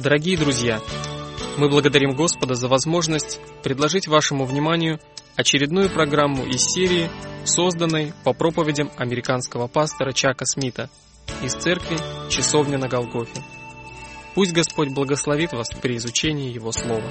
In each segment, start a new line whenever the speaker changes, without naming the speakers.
Дорогие друзья, мы благодарим Господа за возможность предложить вашему вниманию очередную программу из серии, созданной по проповедям американского пастора Чака Смита из церкви «Часовня на Голгофе». Пусть Господь благословит вас при изучении Его Слова.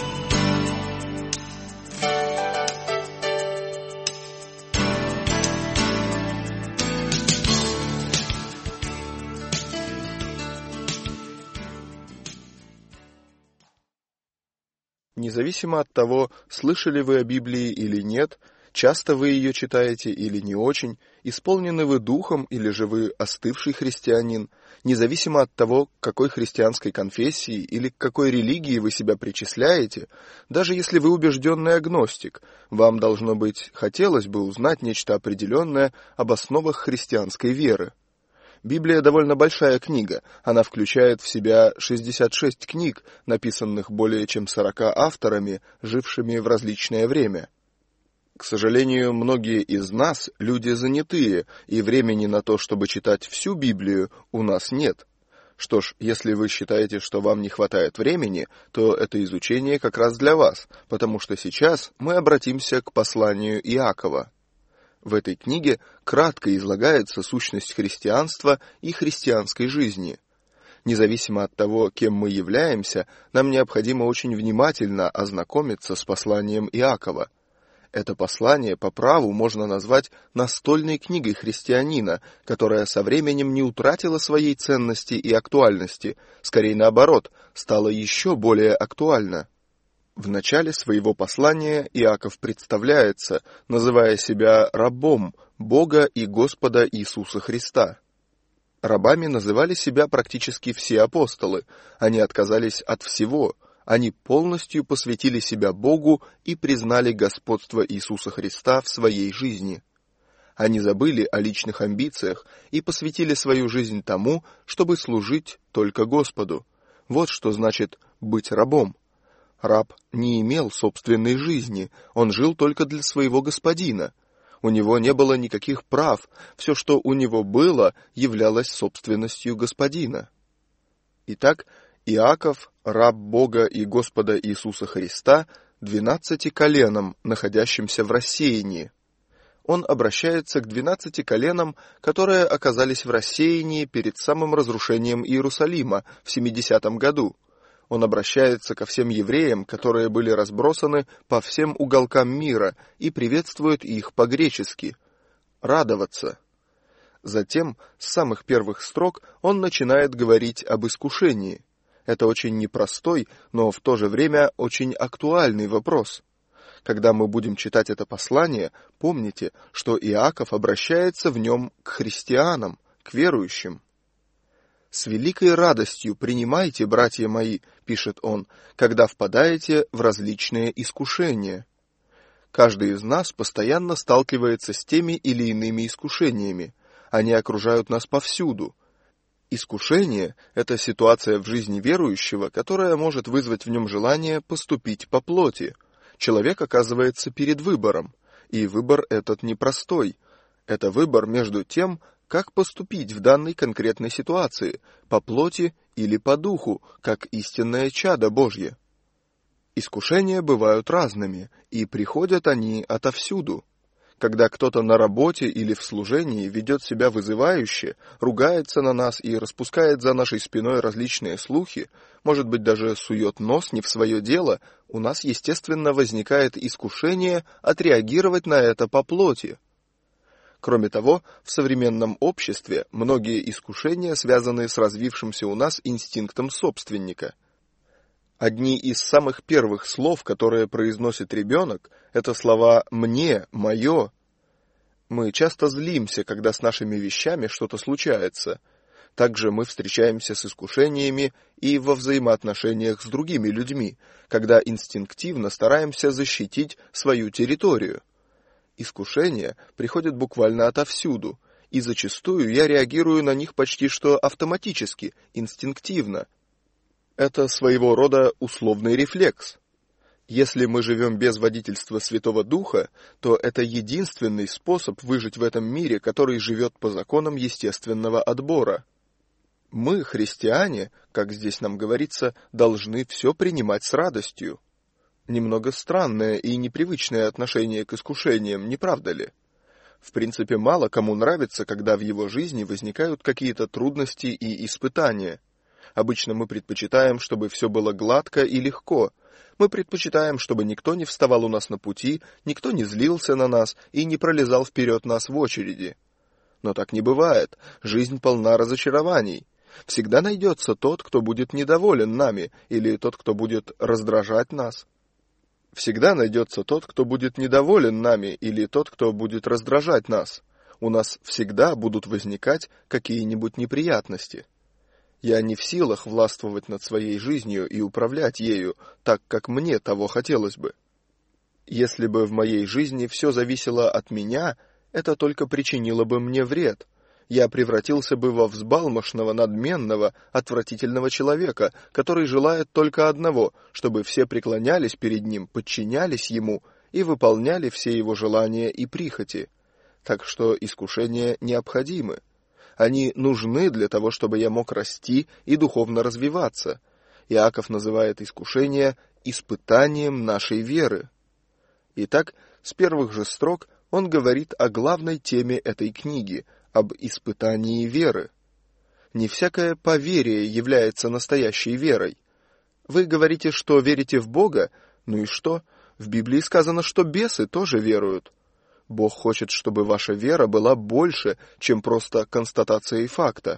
Независимо от того, слышали вы о Библии или нет, часто вы ее читаете или не очень, исполнены вы духом или же вы остывший христианин, независимо от того, к какой христианской конфессии или к какой религии вы себя причисляете, даже если вы убежденный агностик, вам, должно быть, хотелось бы узнать нечто определенное об основах христианской веры. Библия довольно большая книга, она включает в себя 66 книг, написанных более чем 40 авторами, жившими в различное время. К сожалению, многие из нас люди занятые, и времени на то, чтобы читать всю Библию, у нас нет. Что ж, если вы считаете, что вам не хватает времени, то это изучение как раз для вас, потому что сейчас мы обратимся к посланию Иакова. В этой книге кратко излагается сущность христианства и христианской жизни. Независимо от того, кем мы являемся, нам необходимо очень внимательно ознакомиться с посланием Иакова. Это послание по праву можно назвать настольной книгой христианина, которая со временем не утратила своей ценности и актуальности, скорее наоборот, стала еще более актуальна. В начале своего послания Иаков представляется, называя себя рабом Бога и Господа Иисуса Христа. Рабами называли себя практически все апостолы, они отказались от всего, они полностью посвятили себя Богу и признали господство Иисуса Христа в своей жизни. Они забыли о личных амбициях и посвятили свою жизнь тому, чтобы служить только Господу. Вот что значит быть рабом. Раб не имел собственной жизни, он жил только для своего господина. У него не было никаких прав, все, что у него было, являлось собственностью господина. Итак, Иаков, раб Бога и Господа Иисуса Христа, 12 коленам, находящимся в рассеянии. Он обращается к 12 коленам, которые оказались в рассеянии перед самым разрушением Иерусалима в 70-м году. Он обращается ко всем евреям, которые были разбросаны по всем уголкам мира, и приветствует их по-гречески «радоваться». Затем, с самых первых строк, он начинает говорить об искушении. Это очень непростой, но в то же время очень актуальный вопрос. Когда мы будем читать это послание, помните, что Иаков обращается в нем к христианам, к верующим. «С великой радостью принимайте, братья мои, — пишет он, — когда впадаете в различные искушения». Каждый из нас постоянно сталкивается с теми или иными искушениями. Они окружают нас повсюду. Искушение — это ситуация в жизни верующего, которая может вызвать в нем желание поступить по плоти. Человек оказывается перед выбором, и выбор этот непростой. Это выбор между тем, как поступить в данной конкретной ситуации, по плоти или по духу, как истинное чадо Божье. Искушения бывают разными, и приходят они отовсюду. Когда кто-то на работе или в служении ведет себя вызывающе, ругается на нас и распускает за нашей спиной различные слухи, может быть, даже сует нос не в свое дело, у нас, естественно, возникает искушение отреагировать на это по плоти. Кроме того, в современном обществе многие искушения связаны с развившимся у нас инстинктом собственника. Одни из самых первых слов, которые произносит ребенок, это слова «мне», «моё». Мы часто злимся, когда с нашими вещами что-то случается. Также мы встречаемся с искушениями и во взаимоотношениях с другими людьми, когда инстинктивно стараемся защитить свою территорию. Искушения приходят буквально отовсюду, и зачастую я реагирую на них почти что автоматически, инстинктивно. Это своего рода условный рефлекс. Если мы живем без водительства Святого Духа, то это единственный способ выжить в этом мире, который живет по законам естественного отбора. Мы, христиане, как здесь нам говорится, должны все принимать с радостью. Немного странное и непривычное отношение к искушениям, не правда ли? В принципе, мало кому нравится, когда в его жизни возникают какие-то трудности и испытания. Обычно мы предпочитаем, чтобы все было гладко и легко. Мы предпочитаем, чтобы никто не вставал у нас на пути, никто не злился на нас и не пролезал вперед нас в очереди. Но так не бывает. Жизнь полна разочарований. Всегда найдется тот, кто будет недоволен нами, или тот, кто будет раздражать нас. Всегда найдется тот, кто будет недоволен нами, или тот, кто будет раздражать нас. У нас всегда будут возникать какие-нибудь неприятности. Я не в силах властвовать над своей жизнью и управлять ею так, как мне того хотелось бы. Если бы в моей жизни все зависело от меня, это только причинило бы мне вред. Я превратился бы во взбалмошного, надменного, отвратительного человека, который желает только одного, чтобы все преклонялись перед ним, подчинялись ему и выполняли все его желания и прихоти. Так что искушения необходимы. Они нужны для того, чтобы я мог расти и духовно развиваться. Иаков называет искушения испытанием нашей веры. Итак, с первых же строк он говорит о главной теме этой книги – об испытании веры. Не всякое поверие является настоящей верой. Вы говорите, что верите в Бога, ну и что? В Библии сказано, что бесы тоже веруют. Бог хочет, чтобы ваша вера была больше, чем просто констатацией факта.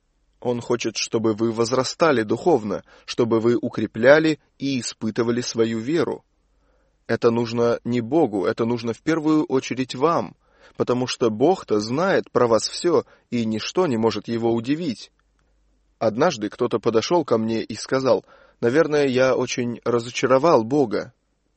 Он хочет, чтобы вы возрастали духовно, чтобы вы укрепляли и испытывали свою веру. Это нужно не Богу, это нужно в первую очередь вам, потому что Бог-то знает про вас все, и ничто не может его удивить. Однажды кто-то подошел ко мне и сказал: «Наверное, я очень разочаровал Бога».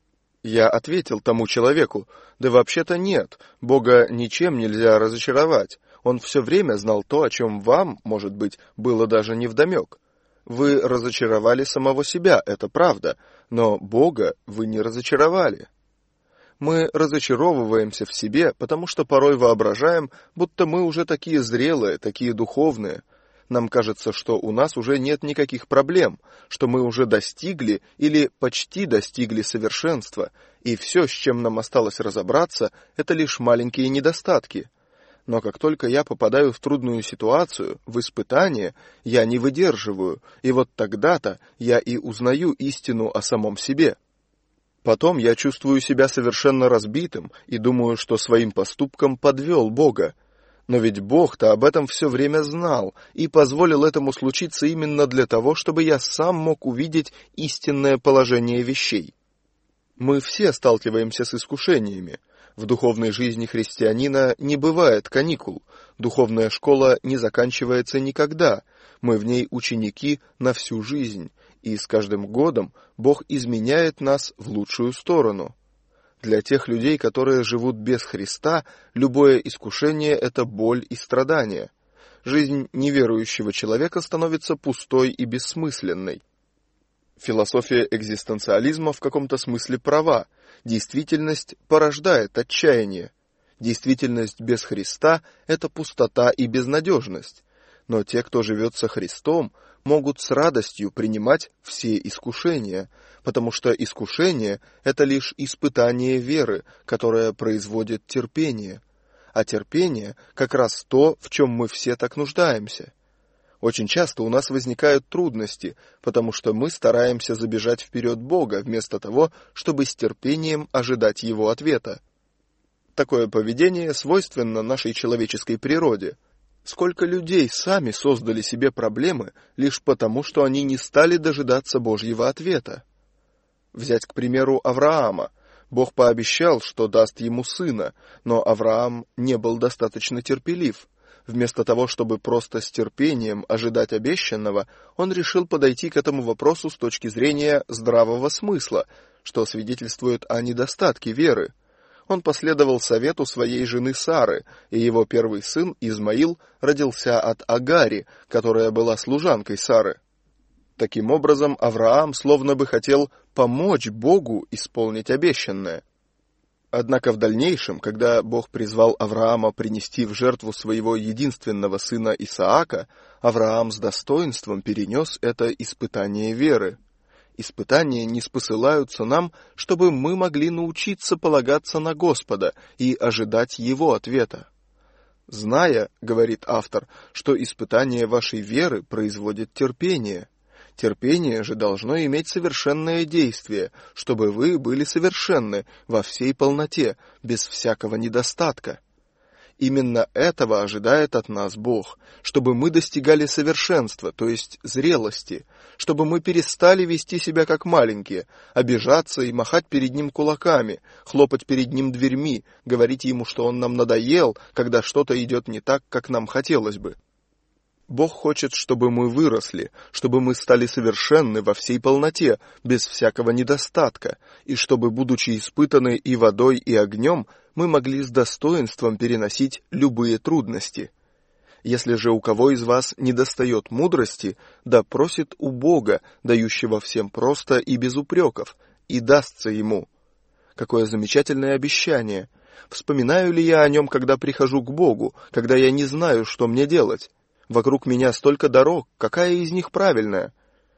Я ответил тому человеку: «Да вообще-то нет, Бога ничем нельзя разочаровать. Он все время знал то, о чем вам, может быть, было даже невдомек. Вы разочаровали самого себя, это правда, но Бога вы не разочаровали». Мы разочаровываемся в себе, потому что порой воображаем, будто мы уже такие зрелые, такие духовные. Нам кажется, что у нас уже нет никаких проблем, что мы уже достигли или почти достигли совершенства, и все, с чем нам осталось разобраться, это лишь маленькие недостатки. Но как только я попадаю в трудную ситуацию, в испытание, я не выдерживаю, и вот тогда-то я и узнаю истину о самом себе. Потом я чувствую себя совершенно разбитым и думаю, что своим поступком подвел Бога. Но ведь Бог-то об этом все время знал и позволил этому случиться именно для того, чтобы я сам мог увидеть истинное положение вещей. Мы все сталкиваемся с искушениями. В духовной жизни христианина не бывает каникул. Духовная школа не заканчивается никогда. Мы в ней ученики на всю жизнь. И с каждым годом Бог изменяет нас в лучшую сторону. Для тех людей, которые живут без Христа, любое искушение – это боль и страдание. Жизнь неверующего человека становится пустой и бессмысленной. Философия экзистенциализма в каком-то смысле права. Действительность порождает отчаяние. Действительность без Христа – это пустота и безнадежность. Но те, кто живет со Христом, могут с радостью принимать все искушения, потому что искушение – это лишь испытание веры, которое производит терпение. А терпение – как раз то, в чем мы все так нуждаемся. Очень часто у нас возникают трудности, потому что мы стараемся забежать вперед Бога, вместо того, чтобы с терпением ожидать Его ответа. Такое поведение свойственно нашей человеческой природе. Сколько людей сами создали себе проблемы лишь потому, что они не стали дожидаться Божьего ответа. Взять, к примеру, Авраама. Бог пообещал, что даст ему сына, но Авраам не был достаточно терпелив. Вместо того, чтобы просто с терпением ожидать обещанного, он решил подойти к этому вопросу с точки зрения здравого смысла, что свидетельствует о недостатке веры. Он последовал совету своей жены Сары, и его первый сын Измаил родился от Агари, которая была служанкой Сары. Таким образом, Авраам словно бы хотел помочь Богу исполнить обещанное. Однако в дальнейшем, когда Бог призвал Авраама принести в жертву своего единственного сына Исаака, Авраам с достоинством перенес это испытание веры. Испытания ниспосылаются нам, чтобы мы могли научиться полагаться на Господа и ожидать Его ответа. «Зная, — говорит автор, — что испытание вашей веры производит терпение. Терпение же должно иметь совершенное действие, чтобы вы были совершенны во всей полноте, без всякого недостатка». Именно этого ожидает от нас Бог, чтобы мы достигали совершенства, то есть зрелости, чтобы мы перестали вести себя как маленькие, обижаться и махать перед Ним кулаками, хлопать перед Ним дверьми, говорить Ему, что Он нам надоел, когда что-то идет не так, как нам хотелось бы. Бог хочет, чтобы мы выросли, чтобы мы стали совершенны во всей полноте, без всякого недостатка, и чтобы, будучи испытаны и водой, и огнем, мы могли с достоинством переносить любые трудности. Если же у кого из вас недостает мудрости, да просит у Бога, дающего всем просто и без упреков, и дастся ему. Какое замечательное обещание! Вспоминаю ли я о нем, когда прихожу к Богу, когда я не знаю, что мне делать? Вокруг меня столько дорог, какая из них правильная?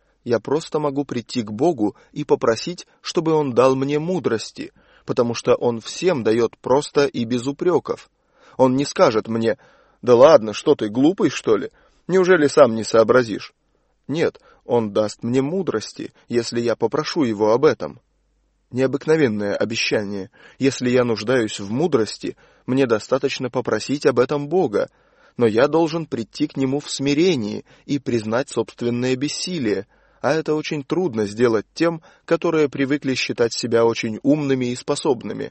Я просто могу прийти к Богу и попросить, чтобы Он дал мне мудрости, потому что Он всем дает просто и без упреков. Он не скажет мне: «Да ладно, что ты, глупый, что ли? Неужели сам не сообразишь?» Нет, Он даст мне мудрости, если я попрошу Его об этом. Необыкновенное обещание. Если я нуждаюсь в мудрости, мне достаточно попросить об этом Бога, но я должен прийти к Нему в смирении и признать собственное бессилие, а это очень трудно сделать тем, которые привыкли считать себя очень умными и способными.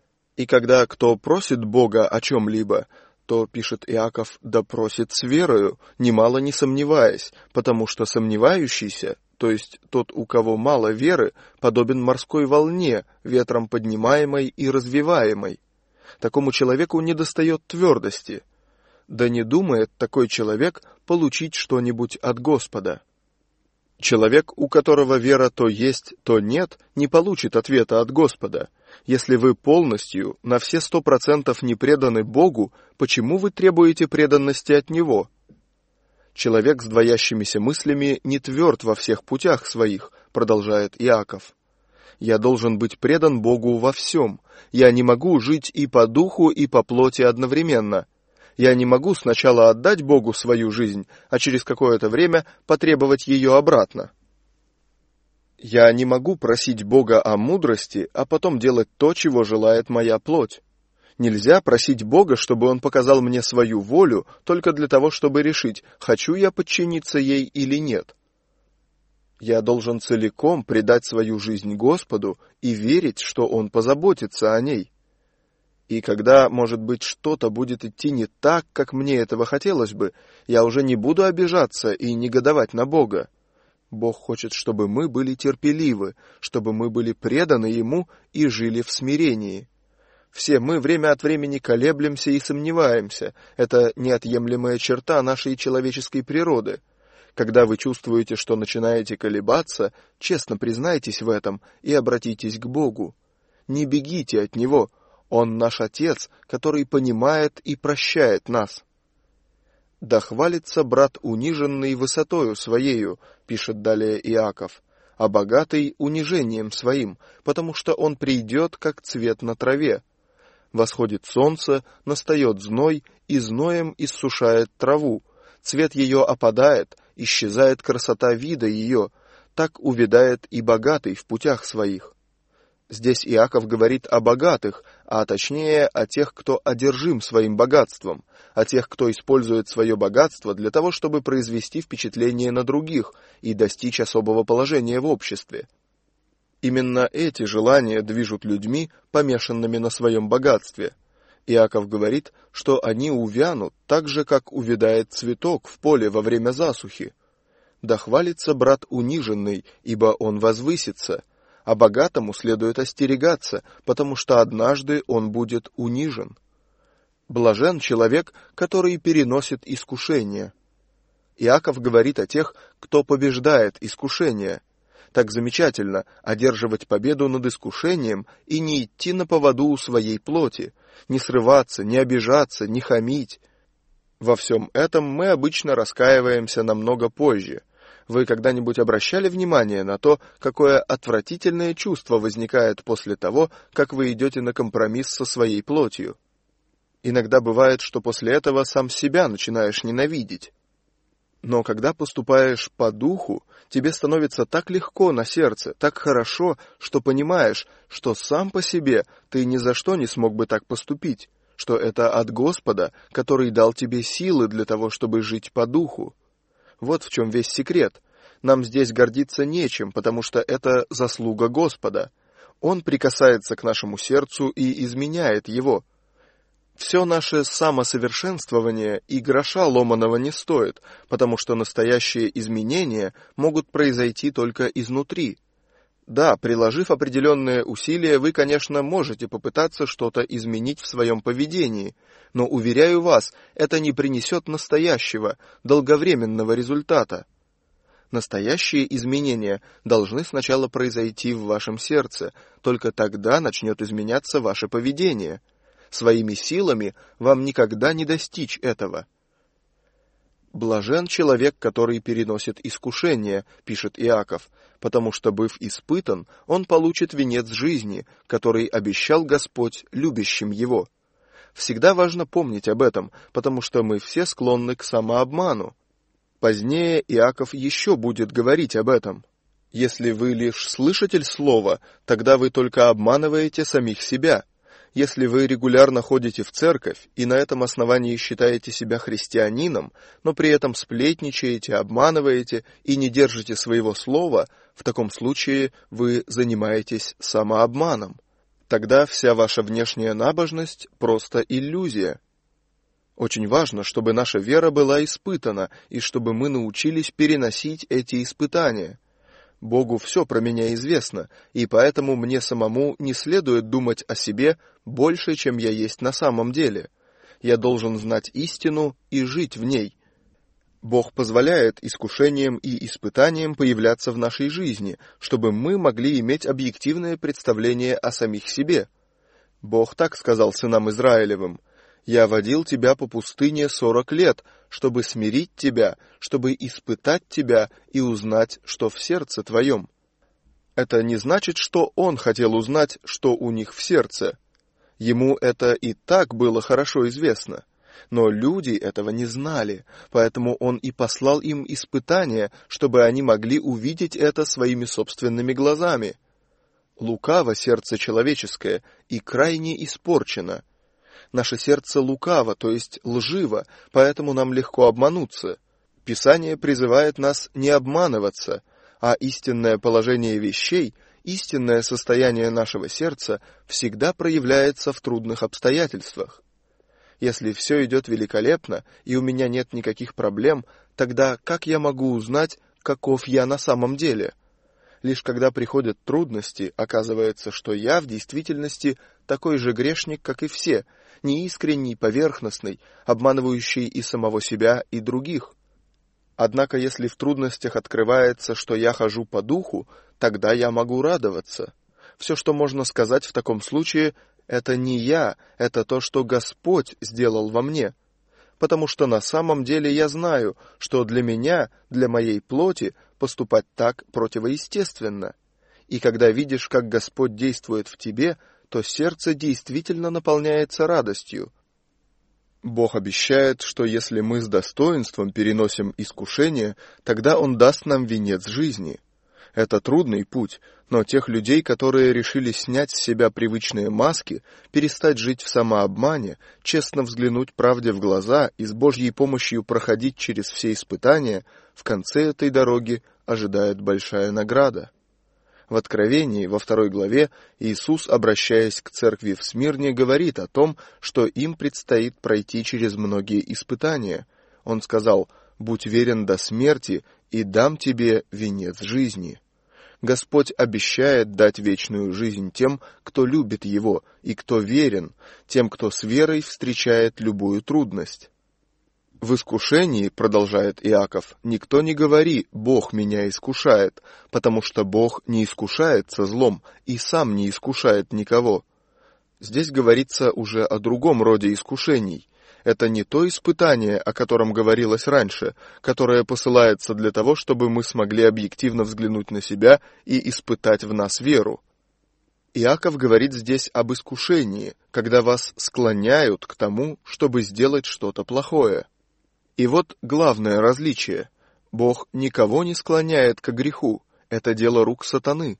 И когда кто просит Бога о чем-либо, то, пишет Иаков, да просит с верою, немало не сомневаясь, потому что сомневающийся, то есть тот, у кого мало веры, подобен морской волне, ветром поднимаемой и развиваемой. Такому человеку недостает твердости. Да не думает такой человек получить что-нибудь от Господа. Человек, у которого вера то есть, то нет, не получит ответа от Господа. Если вы полностью, на все 100% не преданы Богу, почему вы требуете преданности от Него? Человек с двоящимися мыслями не тверд во всех путях своих, продолжает Иаков. Я должен быть предан Богу во всем. Я не могу жить и по духу, и по плоти одновременно. Я не могу сначала отдать Богу свою жизнь, а через какое-то время потребовать ее обратно. Я не могу просить Бога о мудрости, а потом делать то, чего желает моя плоть. Нельзя просить Бога, чтобы Он показал мне свою волю, только для того, чтобы решить, хочу я подчиниться ей или нет. Я должен целиком предать свою жизнь Господу и верить, что Он позаботится о ней. И когда, может быть, что-то будет идти не так, как мне этого хотелось бы, я уже не буду обижаться и негодовать на Бога. Бог хочет, чтобы мы были терпеливы, чтобы мы были преданы Ему и жили в смирении. Все мы время от времени колеблемся и сомневаемся. Это неотъемлемая черта нашей человеческой природы. Когда вы чувствуете, что начинаете колебаться, честно признайтесь в этом и обратитесь к Богу. Не бегите от Него. Он наш Отец, который понимает и прощает нас. «Да хвалится брат униженный высотою своею», пишет далее Иаков, «а богатый унижением своим, потому что он придет, как цвет на траве. Восходит солнце, настает зной, и зноем иссушает траву. Цвет ее опадает, исчезает красота вида ее, так увядает и богатый в путях своих». Здесь Иаков говорит о богатых, а точнее о тех, кто одержим своим богатством, о тех, кто использует свое богатство для того, чтобы произвести впечатление на других и достичь особого положения в обществе. Именно эти желания движут людьми, помешанными на своем богатстве. Иаков говорит, что они увянут так же, как увядает цветок в поле во время засухи. «Да хвалится брат униженный, ибо он возвысится, а богатому следует остерегаться, потому что однажды он будет унижен. Блажен человек, который переносит искушение». Иаков говорит о тех, кто побеждает искушение. Так замечательно одерживать победу над искушением и не идти на поводу у своей плоти, не срываться, не обижаться, не хамить. Во всем этом мы обычно раскаиваемся намного позже. Вы когда-нибудь обращали внимание на то, какое отвратительное чувство возникает после того, как вы идете на компромисс со своей плотью? Иногда бывает, что после этого сам себя начинаешь ненавидеть. Но когда поступаешь по духу, тебе становится так легко на сердце, так хорошо, что понимаешь, что сам по себе ты ни за что не смог бы так поступить, что это от Господа, который дал тебе силы для того, чтобы жить по духу. Вот в чем весь секрет. Нам здесь гордиться нечем, потому что это заслуга Господа. Он прикасается к нашему сердцу и изменяет его. Все наше самосовершенствование и гроша ломаного не стоит, потому что настоящие изменения могут произойти только изнутри. Да, приложив определенные усилия, вы, конечно, можете попытаться что-то изменить в своем поведении, но, уверяю вас, это не принесет настоящего, долговременного результата. Настоящие изменения должны сначала произойти в вашем сердце, только тогда начнет изменяться ваше поведение. Своими силами вам никогда не достичь этого. «Блажен человек, который переносит искушение», — пишет Иаков, «потому что, быв испытан, он получит венец жизни, который обещал Господь любящим его». Всегда важно помнить об этом, потому что мы все склонны к самообману. Позднее Иаков еще будет говорить об этом. Если вы лишь слышатель слова, тогда вы только обманываете самих себя. Если вы регулярно ходите в церковь и на этом основании считаете себя христианином, но при этом сплетничаете, обманываете и не держите своего слова, в таком случае вы занимаетесь самообманом. Тогда вся ваша внешняя набожность – просто иллюзия. Очень важно, чтобы наша вера была испытана и чтобы мы научились переносить эти испытания. Богу все про меня известно, и поэтому мне самому не следует думать о себе больше, чем я есть на самом деле. Я должен знать истину и жить в ней. Бог позволяет искушениям и испытаниям появляться в нашей жизни, чтобы мы могли иметь объективное представление о самих себе. Бог так сказал сынам Израилевым: «Я водил тебя по пустыне 40 лет, чтобы смирить тебя, чтобы испытать тебя и узнать, что в сердце твоем». Это не значит, что он хотел узнать, что у них в сердце. Ему это и так было хорошо известно. Но люди этого не знали, поэтому он и послал им испытания, чтобы они могли увидеть это своими собственными глазами. Лукаво сердце человеческое и крайне испорчено. Наше сердце лукаво, то есть лживо, поэтому нам легко обмануться. Писание призывает нас не обманываться, а истинное положение вещей, истинное состояние нашего сердца всегда проявляется в трудных обстоятельствах. Если все идет великолепно, и у меня нет никаких проблем, тогда как я могу узнать, каков я на самом деле? Лишь когда приходят трудности, оказывается, что я в действительности такой же грешник, как и все, неискренний, поверхностный, обманывающий и самого себя, и других. Однако, если в трудностях открывается, что я хожу по духу, тогда я могу радоваться. Все, что можно сказать в таком случае, это не я, это то, что Господь сделал во мне. Потому что на самом деле я знаю, что для меня, для моей плоти, поступать так противоестественно. И когда видишь, как Господь действует в тебе, то сердце действительно наполняется радостью. Бог обещает, что если мы с достоинством переносим искушение, тогда Он даст нам венец жизни. Это трудный путь, но тех людей, которые решили снять с себя привычные маски, перестать жить в самообмане, честно взглянуть правде в глаза и с Божьей помощью проходить через все испытания, в конце этой дороги ожидает большая награда. В Откровении, во 2 главе, Иисус, обращаясь к церкви в Смирне, говорит о том, что им предстоит пройти через многие испытания. Он сказал: «Будь верен до смерти, и дам тебе венец жизни». Господь обещает дать вечную жизнь тем, кто любит Его, и кто верен, тем, кто с верой встречает любую трудность. В искушении, продолжает Иаков, никто не говори «Бог меня искушает», потому что Бог не искушается злом и сам не искушает никого. Здесь говорится уже о другом роде искушений. Это не то испытание, о котором говорилось раньше, которое посылается для того, чтобы мы смогли объективно взглянуть на себя и испытать в нас веру. Иаков говорит здесь об искушении, когда вас склоняют к тому, чтобы сделать что-то плохое. И вот главное различие. Бог никого не склоняет к греху, это дело рук сатаны.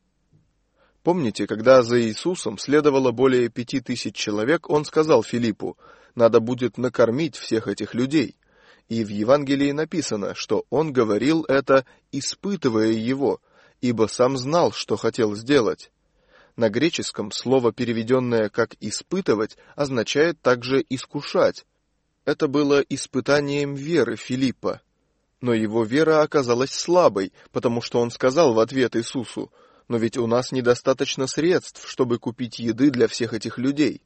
Помните, когда за Иисусом следовало более 5000 человек, он сказал Филиппу: «Надо будет накормить всех этих людей». И в Евангелии написано, что он говорил это, испытывая его, ибо сам знал, что хотел сделать. На греческом слово, переведенное как «испытывать», означает также «искушать». Это было испытанием веры Филиппа. Но его вера оказалась слабой, потому что он сказал в ответ Иисусу: «Но ведь у нас недостаточно средств, чтобы купить еды для всех этих людей».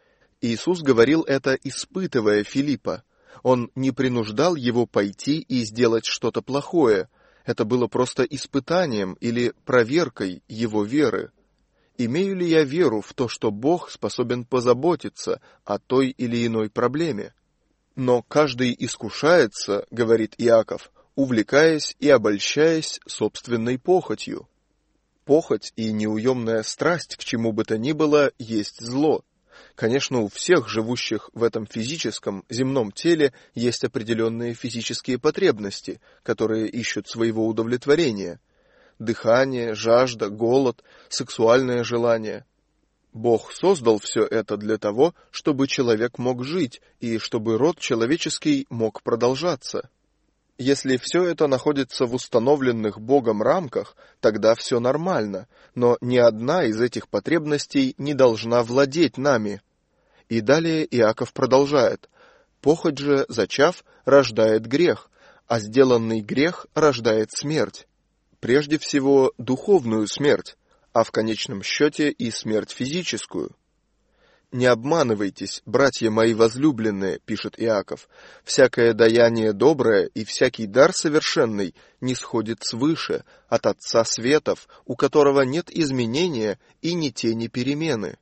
Иисус говорил это, испытывая Филиппа. Он не принуждал его пойти и сделать что-то плохое. Это было просто испытанием или проверкой его веры. Имею ли я веру в то, что Бог способен позаботиться о той или иной проблеме? Но каждый искушается, говорит Иаков, увлекаясь и обольщаясь собственной похотью. Похоть и неуемная страсть к чему бы то ни было есть зло. Конечно, у всех живущих в этом физическом, земном теле есть определенные физические потребности, которые ищут своего удовлетворения. Дыхание, жажда, голод, сексуальное желание. Бог создал все это для того, чтобы человек мог жить и чтобы род человеческий мог продолжаться. Если все это находится в установленных Богом рамках, тогда все нормально, но ни одна из этих потребностей не должна владеть нами. И далее Иаков продолжает: «Похоть же, зачав, рождает грех, а сделанный грех рождает смерть. Прежде всего, духовную смерть, а в конечном счете и смерть физическую. «Не обманывайтесь, братья мои возлюбленные», — пишет Иаков, «всякое даяние доброе и всякий дар совершенный нисходит свыше, от Отца светов, у которого нет изменения и ни тени перемены».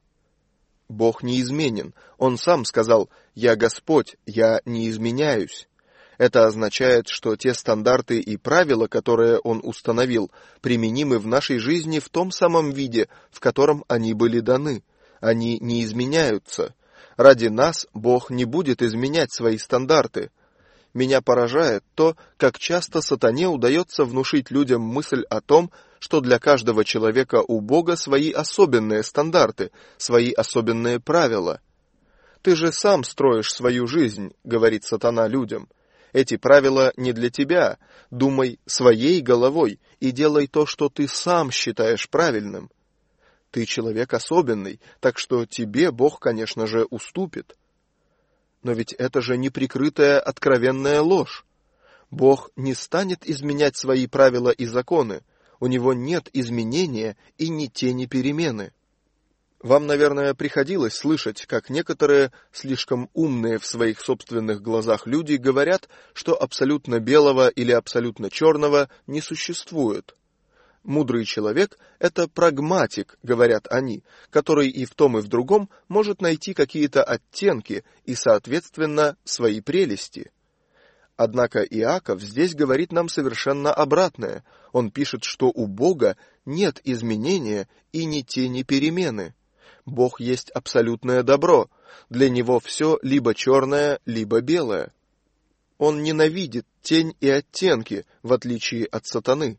Бог неизменен. Он сам сказал: «Я Господь, я не изменяюсь». Это означает, что те стандарты и правила, которые Он установил, применимы в нашей жизни в том самом виде, в котором они были даны. Они не изменяются. Ради нас Бог не будет изменять свои стандарты. Меня поражает то, как часто сатане удается внушить людям мысль о том, что для каждого человека у Бога свои особенные стандарты, свои особенные правила. «Ты же сам строишь свою жизнь», — говорит сатана людям. «Эти правила не для тебя. Думай своей головой и делай то, что ты сам считаешь правильным. Ты человек особенный, так что тебе Бог, конечно же, уступит». Но ведь это же неприкрытая откровенная ложь. Бог не станет изменять свои правила и законы. У Него нет изменения и ни тени перемены. Вам, наверное, приходилось слышать, как некоторые слишком умные в своих собственных глазах люди говорят, что абсолютно белого или абсолютно черного не существует. Мудрый человек – это прагматик, говорят они, который и в том, и в другом может найти какие-то оттенки и, соответственно, свои прелести. Однако Иаков здесь говорит нам совершенно обратное. Он пишет, что у Бога нет изменения и ни тени перемены. Бог есть абсолютное добро. Для Него все либо черное, либо белое. Он ненавидит тень и оттенки, в отличие от сатаны.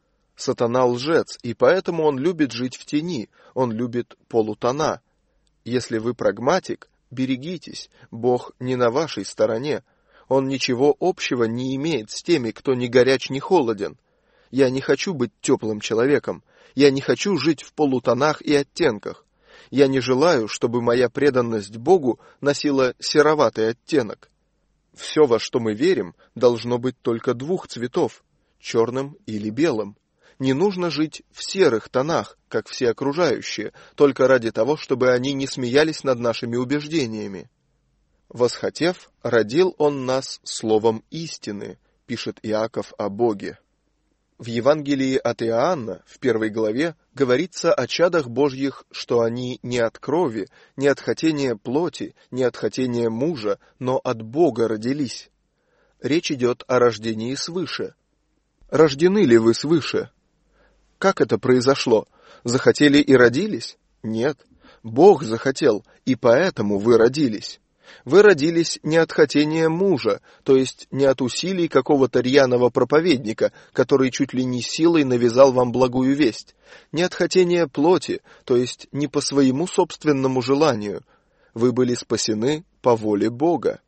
Сатана лжец, и поэтому он любит жить в тени, он любит полутона. Если вы прагматик, берегитесь, Бог не на вашей стороне. Он ничего общего не имеет с теми, кто ни горяч, ни холоден. Я не хочу быть теплым человеком, я не хочу жить в полутонах и оттенках. Я не желаю, чтобы моя преданность Богу носила сероватый оттенок. Все, во что мы верим, должно быть только двух цветов, черным или белым. Не нужно жить в серых тонах, как все окружающие, только ради того, чтобы они не смеялись над нашими убеждениями. «Восхотев, родил Он нас словом истины», пишет Иаков о Боге. В Евангелии от Иоанна, в 1 главе, говорится о чадах Божьих, что они не от крови, не от хотения плоти, не от хотения мужа, но от Бога родились. Речь идет о рождении свыше. Рождены ли вы свыше? Как это произошло? Захотели и родились? Нет. Бог захотел, и поэтому вы родились. Вы родились не от хотения мужа, то есть не от усилий какого-то рьяного проповедника, который чуть ли не силой навязал вам благую весть, не от хотения плоти, то есть не по своему собственному желанию. Вы были спасены по воле Бога.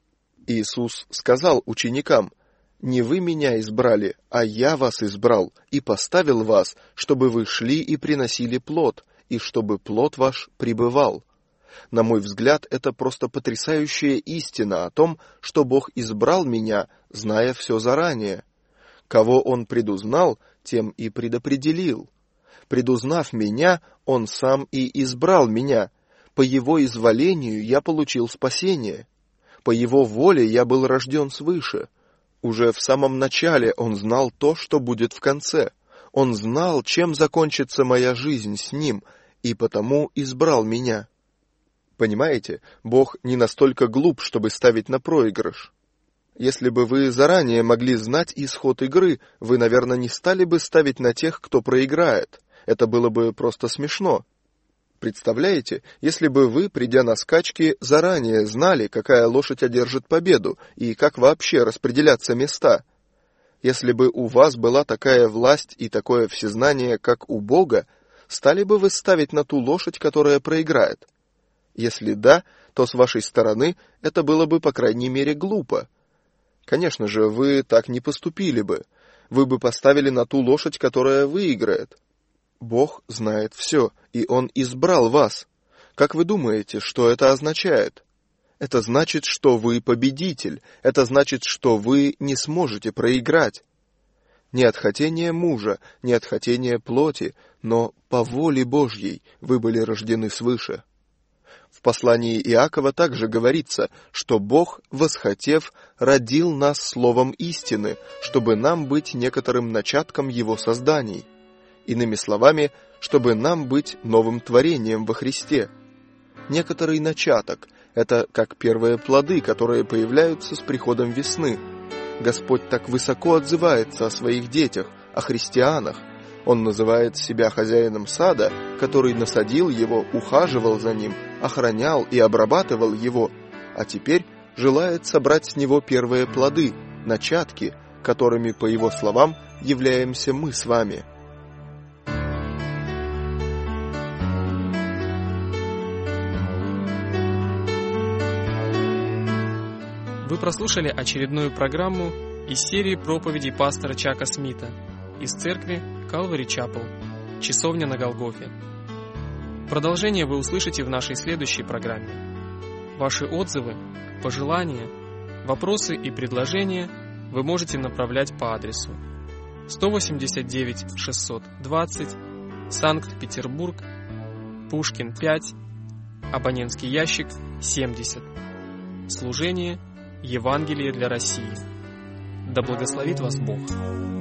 Иисус сказал ученикам: «Не вы меня избрали, а я вас избрал и поставил вас, чтобы вы шли и приносили плод, и чтобы плод ваш пребывал». На мой взгляд, это просто потрясающая истина о том, что Бог избрал меня, зная все заранее. Кого Он предузнал, тем и предопределил. Предузнав меня, Он сам и избрал меня. По Его изволению я получил спасение. По Его воле я был рожден свыше. Уже в самом начале Он знал то, что будет в конце. Он знал, чем закончится моя жизнь с Ним, и потому избрал меня. Понимаете, Бог не настолько глуп, чтобы ставить на проигрыш. Если бы вы заранее могли знать исход игры, вы, наверное, не стали бы ставить на тех, кто проиграет. Это было бы просто смешно. Представляете, если бы вы, придя на скачки, заранее знали, какая лошадь одержит победу и как вообще распределяться места? Если бы у вас была такая власть и такое всезнание, как у Бога, стали бы вы ставить на ту лошадь, которая проиграет? Если да, то с вашей стороны это было бы, по крайней мере, глупо. Конечно же, вы так не поступили бы. Вы бы поставили на ту лошадь, которая выиграет. Бог знает все, и Он избрал вас. Как вы думаете, что это означает? Это значит, что вы победитель. Это значит, что вы не сможете проиграть. Не от хотения мужа, не от хотения плоти, но по воле Божьей вы были рождены свыше. В послании Иакова также говорится, что Бог, восхотев, родил нас словом истины, чтобы нам быть некоторым начатком Его созданий. Иными словами, чтобы нам быть новым творением во Христе. Некоторый начаток – это как первые плоды, которые появляются с приходом весны. Господь так высоко отзывается о своих детях, о христианах. Он называет себя хозяином сада, который насадил его, ухаживал за ним, охранял и обрабатывал его, а теперь желает собрать с него первые плоды, начатки, которыми, по его словам, являемся мы с вами.
Вы прослушали очередную программу из серии проповедей пастора Чака Смита из церкви Calvary Chapel, Часовня на Голгофе. Продолжение вы услышите в нашей следующей программе. Ваши отзывы, пожелания, вопросы и предложения вы можете направлять по адресу 189 620, Санкт-Петербург, Пушкин 5, абонентский ящик 70. Служение Евангелие для России. Да благословит вас Бог.